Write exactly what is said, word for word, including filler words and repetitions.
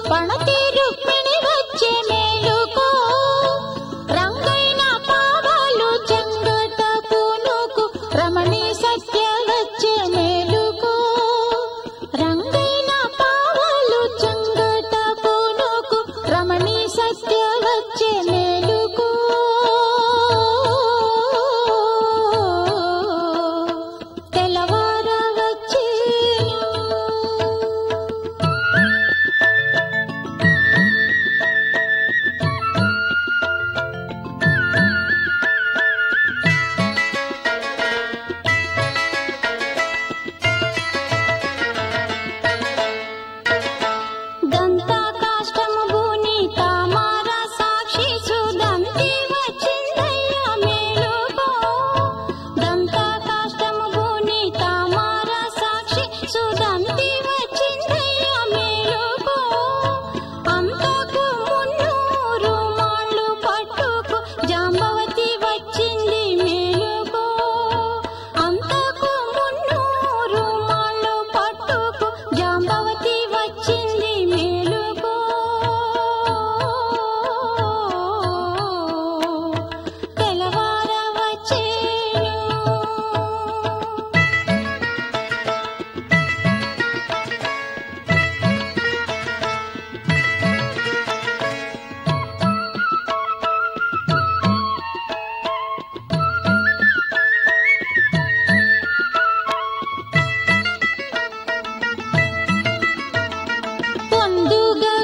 పణతి రుక్మిణి వచ్చే మేలుకో రంగైన పావాలు చెంగట పూనుకు రమణి సత్య వచ్చే మేలుకో రంగైన పావాలు చెంగట పూనుకు రమణి సత్య వచ్చే మేలుకో తెల్లవార వచ్చేను దంతా కాష్టము భూని తామార సాక్షి సుదంతి వచ్చిందయ్య మేలుకో దంతా కాష్టము భూని తామార సాక్షి సుదంతి వచ్చిందయ్య మేలుకో అంతకు మున్నూరు మాళ్ళు పట్టుకు జాంబవతి వచ్చింది మేలుకో అంతకు మున్నూరు మాళ్ళు పట్టుకు జాంబవతి వచ్చింది మేలుకో తెల్లవార వచ్చేను పొందుగా